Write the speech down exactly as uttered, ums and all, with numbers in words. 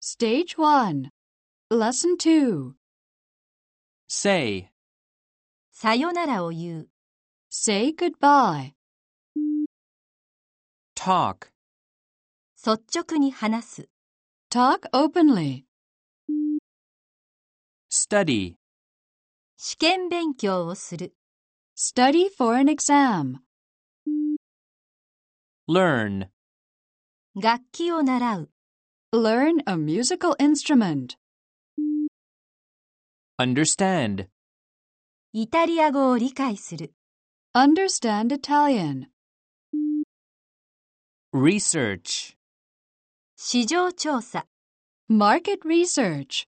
Stage one. Lesson two. Say, さよならを言う。 Say goodbye. talk, 率直に話す。 Talk openly. study, 試験勉強をする。 Study for an exam. learn, 楽器を習う。 Learn a musical instrument. understand, イタリア語を理解する。 Understand Italian. research, 市場調査。 Market research.